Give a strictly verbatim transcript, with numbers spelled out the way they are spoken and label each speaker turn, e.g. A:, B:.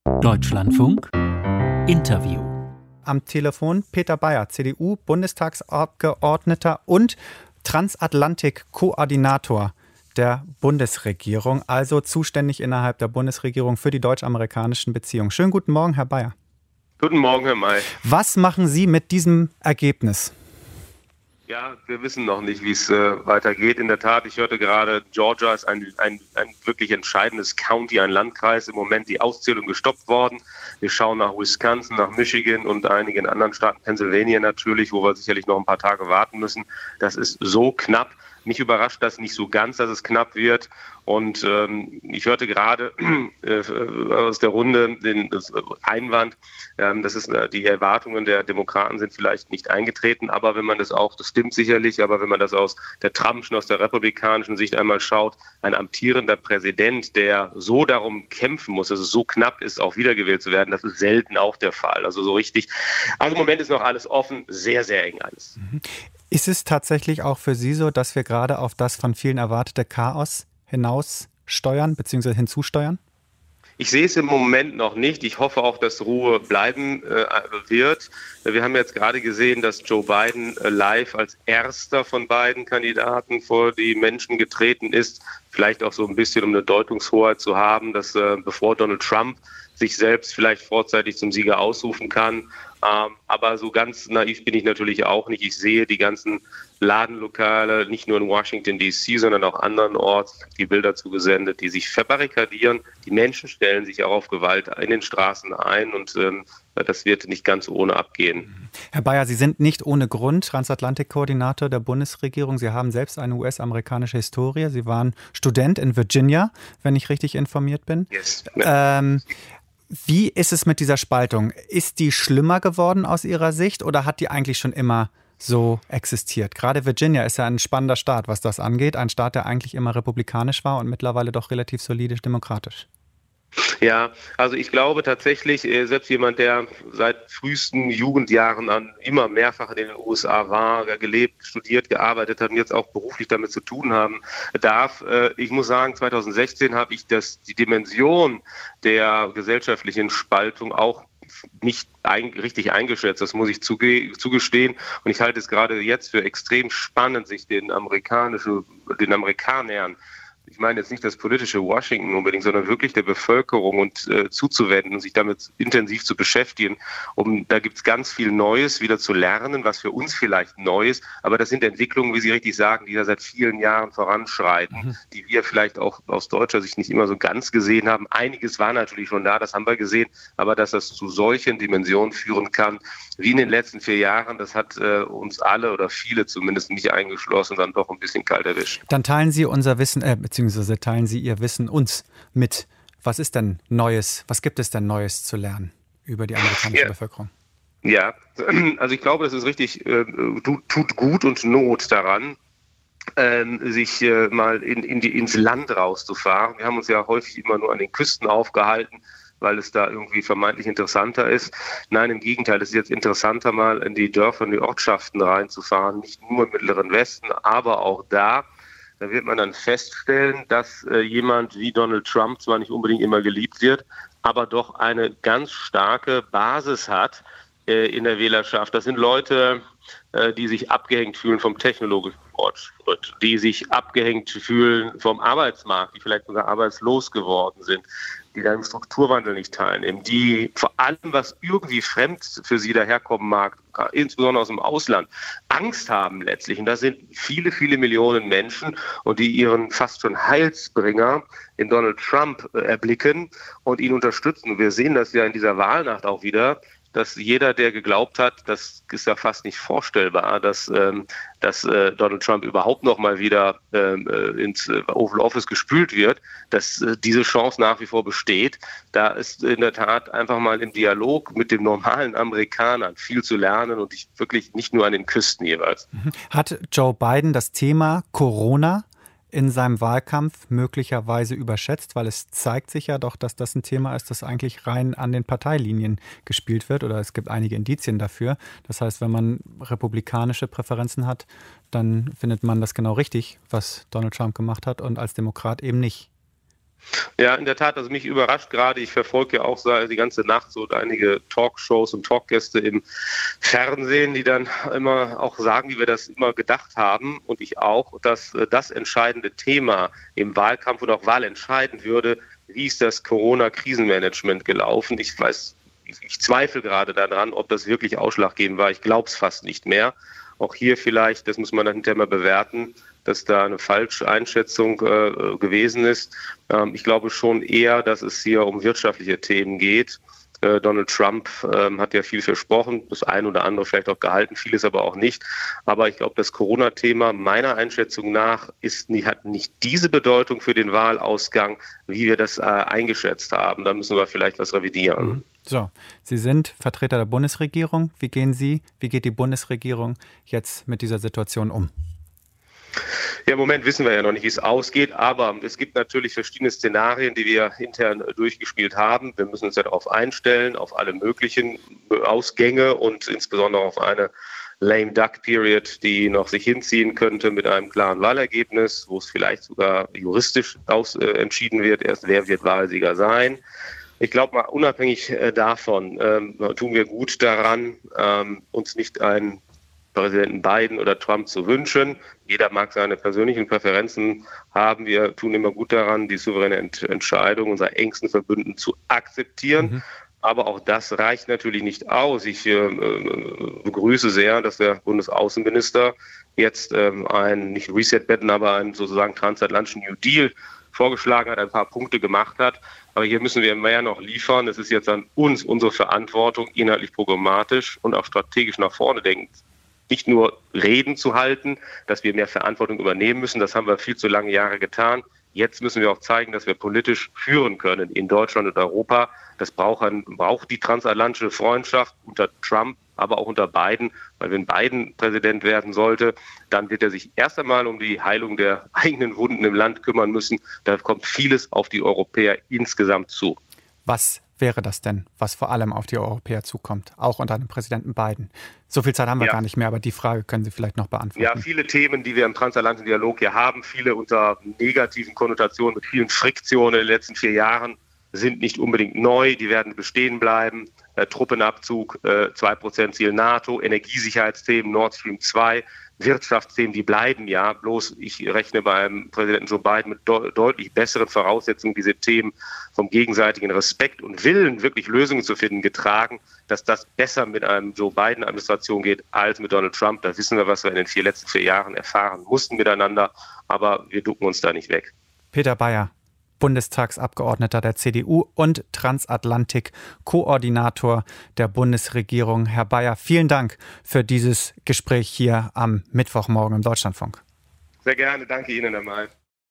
A: Deutschlandfunk Interview.
B: Am Telefon Peter Bayer, C D U-Bundestagsabgeordneter und Transatlantik-Koordinator der Bundesregierung, also zuständig innerhalb der Bundesregierung für die deutsch-amerikanischen Beziehungen. Schönen guten Morgen, Herr Bayer.
C: Guten Morgen, Herr May.
B: Was machen Sie mit diesem Ergebnis?
C: Ja, wir wissen noch nicht, wie es äh, weitergeht. In der Tat, ich hörte gerade, Georgia ist ein, ein, ein wirklich entscheidendes County, ein Landkreis. Im Moment die Auszählung gestoppt worden. Wir schauen nach Wisconsin, nach Michigan und einigen anderen Staaten, Pennsylvania natürlich, wo wir sicherlich noch ein paar Tage warten müssen. Das ist so knapp. Mich überrascht das nicht so ganz, dass es knapp wird. Und ähm, ich hörte gerade äh, aus der Runde den das Einwand, ähm, das ist äh, die Erwartungen der Demokraten sind vielleicht nicht eingetreten, aber wenn man das auch, das stimmt sicherlich, aber wenn man das aus der Trumpschen, aus der republikanischen Sicht einmal schaut, ein amtierender Präsident, der so darum kämpfen muss, dass es so knapp ist, auch wiedergewählt zu werden, das ist selten auch der Fall. Also so richtig. Also im Moment ist noch alles offen, sehr, sehr eng alles.
B: Mhm. Ist es tatsächlich auch für Sie so, dass wir gerade auf das von vielen erwartete Chaos hinaus steuern bzw. hinzusteuern?
C: Ich sehe es im Moment noch nicht. Ich hoffe auch, dass Ruhe bleiben äh, wird. Wir haben jetzt gerade gesehen, dass Joe Biden äh, live als erster von beiden Kandidaten vor die Menschen getreten ist. Vielleicht auch so ein bisschen, um eine Deutungshoheit zu haben, dass äh, bevor Donald Trump sich selbst vielleicht vorzeitig zum Sieger ausrufen kann. Ähm, aber so ganz naiv bin ich natürlich auch nicht. Ich sehe die ganzen Ladenlokale, nicht nur in Washington D C, sondern auch andernorts, die Bilder zugesendet, die sich verbarrikadieren. Die Menschen stellen sich auch auf Gewalt in den Straßen ein und ähm, das wird nicht ganz ohne abgehen.
B: Herr Bayer, Sie sind nicht ohne Grund Transatlantik-Koordinator der Bundesregierung. Sie haben selbst eine U S-amerikanische Historie. Sie waren Student in Virginia, wenn ich richtig informiert bin.
C: Yes.
B: Ähm, wie ist es mit dieser Spaltung? Ist die schlimmer geworden aus Ihrer Sicht oder hat die eigentlich schon immer so existiert? Gerade Virginia ist ja ein spannender Staat, was das angeht. Ein Staat, der eigentlich immer republikanisch war und mittlerweile doch relativ solide demokratisch.
C: Ja, also ich glaube tatsächlich, selbst jemand, der seit frühesten Jugendjahren an immer mehrfach in den U S A war, gelebt, studiert, gearbeitet hat und jetzt auch beruflich damit zu tun haben darf. Ich muss sagen, zwanzig sechzehn habe ich das, die Dimension der gesellschaftlichen Spaltung auch nicht ein, richtig eingeschätzt, das muss ich zuge- zugestehen. Und ich halte es gerade jetzt für extrem spannend, sich den amerikanischen, den Amerikanern, ich meine jetzt nicht das politische Washington unbedingt, sondern wirklich der Bevölkerung und äh, zuzuwenden und sich damit intensiv zu beschäftigen. Um, da gibt es ganz viel Neues wieder zu lernen, was für uns vielleicht neu ist. Aber das sind Entwicklungen, wie Sie richtig sagen, die da seit vielen Jahren voranschreiten, mhm. die wir vielleicht auch aus deutscher Sicht nicht immer so ganz gesehen haben. Einiges war natürlich schon da, das haben wir gesehen. Aber dass das zu solchen Dimensionen führen kann, wie in den letzten vier Jahren, das hat äh, uns alle oder viele zumindest nicht eingeschlossen, dann doch ein bisschen kalt erwischt.
B: Dann teilen Sie unser Wissen, äh, beziehungsweise teilen Sie Ihr Wissen uns mit. Was ist denn Neues, was gibt es denn Neues zu lernen über die amerikanische ja. Bevölkerung?
C: Ja, also ich glaube, es ist richtig, äh, tut gut und Not daran, ähm, sich äh, mal in, in die, ins Land rauszufahren. Wir haben uns ja häufig immer nur an den Küsten aufgehalten, weil es da irgendwie vermeintlich interessanter ist. Nein, im Gegenteil, es ist jetzt interessanter, mal in die Dörfer, in die Ortschaften reinzufahren, nicht nur im Mittleren Westen, aber auch da. Da wird man dann feststellen, dass äh, jemand wie Donald Trump zwar nicht unbedingt immer geliebt wird, aber doch eine ganz starke Basis hat äh, in der Wählerschaft. Das sind Leute, äh, die sich abgehängt fühlen vom technologischen Fortschritt, die sich abgehängt fühlen vom Arbeitsmarkt, die vielleicht sogar arbeitslos geworden sind, die da im Strukturwandel nicht teilnehmen, die vor allem, was irgendwie fremd für sie daherkommen mag, insbesondere aus dem Ausland, Angst haben letztlich. Und das sind viele, viele Millionen Menschen und die ihren fast schon Heilsbringer in Donald Trump erblicken und ihn unterstützen. Und wir sehen das ja in dieser Wahlnacht auch wieder, dass jeder, der geglaubt hat, das ist ja fast nicht vorstellbar, dass, ähm, dass äh, Donald Trump überhaupt noch mal wieder ähm, ins Oval Office gespült wird, dass äh, diese Chance nach wie vor besteht. Da ist in der Tat einfach mal im Dialog mit den normalen Amerikanern viel zu lernen und ich wirklich nicht nur an den Küsten jeweils.
B: Hat Joe Biden das Thema Corona in seinem Wahlkampf möglicherweise überschätzt, weil es zeigt sich ja doch, dass das ein Thema ist, das eigentlich rein an den Parteilinien gespielt wird oder es gibt einige Indizien dafür. Das heißt, wenn man republikanische Präferenzen hat, dann findet man das genau richtig, was Donald Trump gemacht hat und als Demokrat eben nicht.
C: Ja, in der Tat, also mich überrascht gerade, ich verfolge ja auch so die ganze Nacht so einige Talkshows und Talkgäste im Fernsehen, die dann immer auch sagen, wie wir das immer gedacht haben und ich auch, dass das entscheidende Thema im Wahlkampf und auch wahlentscheidend würde, wie ist das Corona-Krisenmanagement gelaufen. Ich weiß, ich, ich zweifle gerade daran, ob das wirklich ausschlaggebend war. Ich glaube es fast nicht mehr. Auch hier vielleicht, das muss man dann hinterher mal bewerten, dass da eine falsche Einschätzung äh, gewesen ist. Ähm, ich glaube schon eher, dass es hier um wirtschaftliche Themen geht. Äh, Donald Trump ähm, hat ja viel versprochen, das ein oder andere vielleicht auch gehalten, vieles aber auch nicht. Aber ich glaube, das Corona-Thema meiner Einschätzung nach ist, hat nicht diese Bedeutung für den Wahlausgang, wie wir das äh, eingeschätzt haben. Da müssen wir vielleicht was revidieren.
B: Mhm. So, Sie sind Vertreter der Bundesregierung. Wie gehen Sie, wie geht die Bundesregierung jetzt mit dieser Situation um?
C: Ja, im Moment wissen wir ja noch nicht, wie es ausgeht, aber es gibt natürlich verschiedene Szenarien, die wir intern durchgespielt haben. Wir müssen uns ja darauf einstellen, auf alle möglichen Ausgänge und insbesondere auf eine Lame Duck Period, die noch sich hinziehen könnte mit einem klaren Wahlergebnis, wo es vielleicht sogar juristisch aus, äh, entschieden wird, erst wer wird Wahlsieger sein. Ich glaube mal, unabhängig äh, davon ähm, tun wir gut daran, ähm, uns nicht einen Präsidenten Biden oder Trump zu wünschen. Jeder mag seine persönlichen Präferenzen haben. Wir tun immer gut daran, die souveräne Ent- Entscheidung unserer engsten Verbündeten zu akzeptieren. Mhm. Aber auch das reicht natürlich nicht aus. Ich äh, begrüße sehr, dass der Bundesaußenminister jetzt ähm, einen, nicht Reset-Button, aber einen sozusagen transatlantischen New Deal vorgeschlagen hat, ein paar Punkte gemacht hat. Aber hier müssen wir mehr noch liefern. Es ist jetzt an uns, unsere Verantwortung, inhaltlich programmatisch und auch strategisch nach vorne denken, nicht nur Reden zu halten, dass wir mehr Verantwortung übernehmen müssen. Das haben wir viel zu lange Jahre getan. Jetzt müssen wir auch zeigen, dass wir politisch führen können in Deutschland und Europa. Das braucht, ein, braucht die transatlantische Freundschaft unter Trump, aber auch unter Biden. Weil wenn Biden Präsident werden sollte, dann wird er sich erst einmal um die Heilung der eigenen Wunden im Land kümmern müssen. Da kommt vieles auf die Europäer insgesamt zu.
B: Was wäre das denn, was vor allem auf die Europäer zukommt, auch unter dem Präsidenten Biden? So viel Zeit haben wir ja gar nicht mehr, aber die Frage können Sie vielleicht noch beantworten.
C: Ja, viele Themen, die wir im transatlantischen Dialog hier haben, viele unter negativen Konnotationen mit vielen Friktionen in den letzten vier Jahren, sind nicht unbedingt neu, die werden bestehen bleiben. Äh, Truppenabzug, äh, zwei Prozent Ziel NATO, Energiesicherheitsthemen, Nord Stream zwei, Wirtschaftsthemen, die bleiben ja. Bloß ich rechne beim Präsidenten Joe Biden mit de- deutlich besseren Voraussetzungen, diese Themen vom gegenseitigen Respekt und Willen, wirklich Lösungen zu finden, getragen, dass das besser mit einem Joe Biden-Administration geht als mit Donald Trump. Da wissen wir, was wir in den vier letzten vier Jahren erfahren mussten miteinander, aber wir ducken uns da nicht weg.
B: Peter Bayer, Bundestagsabgeordneter der C D U und Transatlantik-Koordinator der Bundesregierung. Herr Bayer, vielen Dank für dieses Gespräch hier am Mittwochmorgen im Deutschlandfunk.
C: Sehr gerne, danke Ihnen einmal.